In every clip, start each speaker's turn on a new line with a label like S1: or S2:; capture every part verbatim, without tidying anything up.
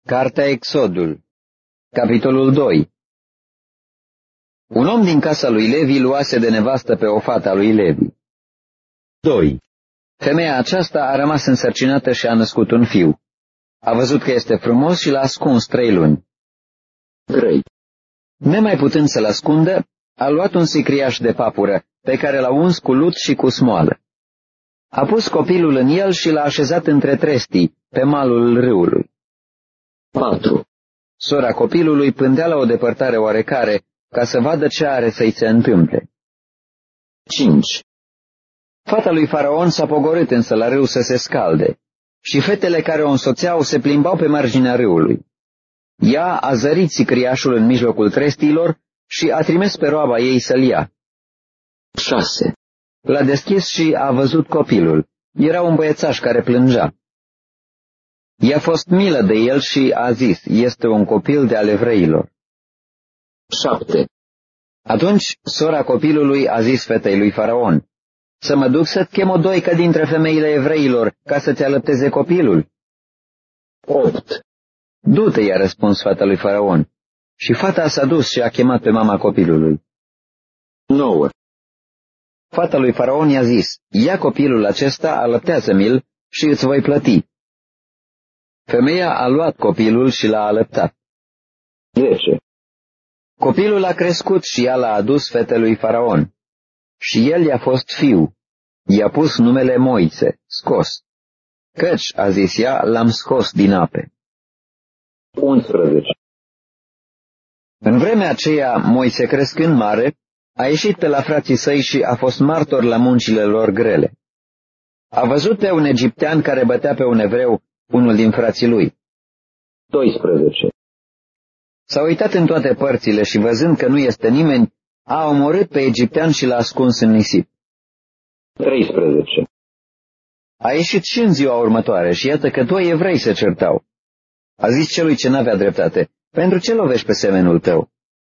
S1: Cartea Exodul, capitolul doi. Un om din casa lui Levi luase de nevastă pe o fată a lui Levi. doi. Femeia aceasta a rămas însărcinată și a născut un fiu. A văzut că este frumos și l-a ascuns trei luni. trei. Nemai putând să-l ascundă, a luat un sicriaș de papură, pe care l-a uns cu lut și cu smoală. A pus copilul în el și l-a așezat între trestii, pe malul râului. patru. Sora copilului pândea la o depărtare oarecare, ca să vadă ce are să-i se întâmple. cinci. Fata lui Faraon s-a pogorât însă la râu să se scalde, și fetele care o însoțeau se plimbau pe marginea râului. Ea a zărit sicriașul în mijlocul trestiilor și a trimis pe roaba ei să-l ia. șase. L-a deschis și a văzut copilul. Era un băiețaș care plângea. I-a fost milă de el și a zis, este un copil de ale evreilor. șapte. Atunci sora copilului a zis fetei lui Faraon, să mă duc să-ți chem o doică dintre femeile evreilor ca să-ți alăpteze copilul. opt. Du-te, i-a răspuns fata lui Faraon. Și fata s-a dus și a chemat pe mama copilului. nouă. Fata lui Faraon i-a zis, ia copilul acesta, alăptează-mi-l și îți voi plăti. Femeia a luat copilul și l-a alăptat. zece. Copilul a crescut și ea l-a adus fetelui Faraon. Și el i-a fost fiu. I-a pus numele Moise, scos. Căci, a zis ea, l-am scos din ape. unsprezece. În vremea aceea, Moise, crescând mare, a ieșit pe la frații săi și a fost martor la muncile lor grele. A văzut pe un egiptean care bătea pe un evreu, unul din frații lui. doisprezece. S-a uitat în toate părțile și văzând că nu este nimeni, a omorât pe egiptean și l-a ascuns în nisip. treisprezece. A ieșit și în ziua următoare și iată că doi evrei se certau. A zis celui ce n-avea dreptate, pentru ce lovești pe semenul tău?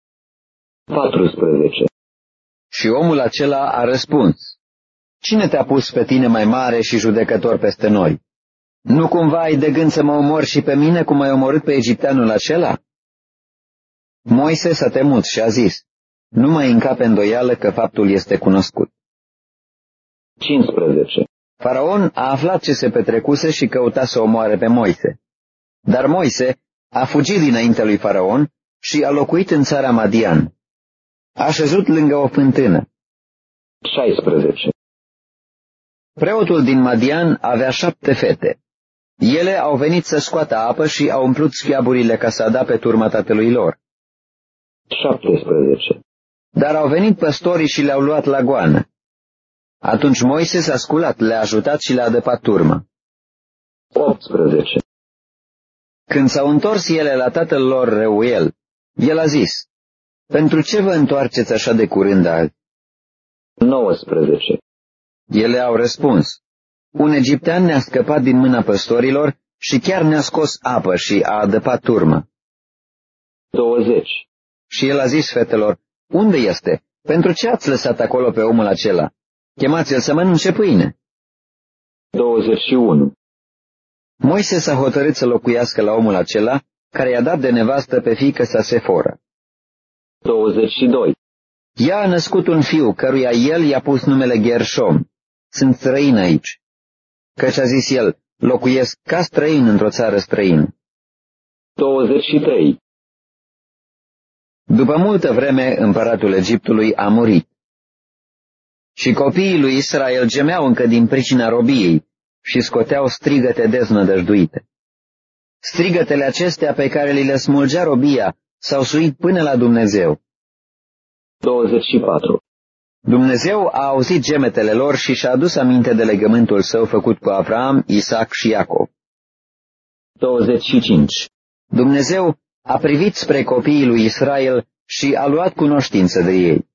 S1: paisprezece. Și omul acela a răspuns, cine te-a pus pe tine mai mare și judecător peste noi? Nu cumva ai de gând să mă omori și pe mine cum ai omorât pe egipteanul acela? Moise s-a temut și a zis, nu mai încape îndoială că faptul este cunoscut. cincisprezece. Faraon a aflat ce se petrecuse și căuta să omoare pe Moise. Dar Moise a fugit dinaintea lui Faraon și a locuit în țara Madian. A șezut lângă o fântână. șaisprezece. Preotul din Madian avea șapte fete. Ele au venit să scoată apă și au umplut schiaburile ca să ada pe turma tatălui lor. șaptesprezece. Dar au venit păstorii și le-au luat la goană. Atunci Moise s-a sculat, le-a ajutat și le-a adăpat turma. optsprezece. Când s-au întors ele la tatăl lor Reuel, el a zis, pentru ce vă întoarceți așa de curând azi? nouăsprezece. Ele au răspuns, un egiptean ne-a scăpat din mâna păstorilor și chiar ne-a scos apă și a adăpat turmă. douăzeci. Și el a zis fetelor, unde este? Pentru ce ați lăsat acolo pe omul acela? Chemați-l să mănânce pâine. douăzeci și unu. Moise s-a hotărât să locuiască la omul acela, care i-a dat de nevastă pe fiică sa Sefora. douăzeci și doi. Ea a născut un fiu, căruia el i-a pus numele Gershom. Sunt străin aici. Căci a zis el, locuiesc ca străin într-o țară străină. douăzeci și trei. După multă vreme, împăratul Egiptului a murit. Și copiii lui Israel gemeau încă din pricina robiei și scoteau strigăte deznădăjduite. Strigătele acestea pe care li le smulgea robia s-au suit până la Dumnezeu. douăzeci și patru. Dumnezeu a auzit gemetele lor și și-a adus aminte de legământul său făcut cu Avram, Isaac și Iacov. douăzeci și cinci. Dumnezeu a privit spre copiii lui Israel și a luat cunoștință de ei.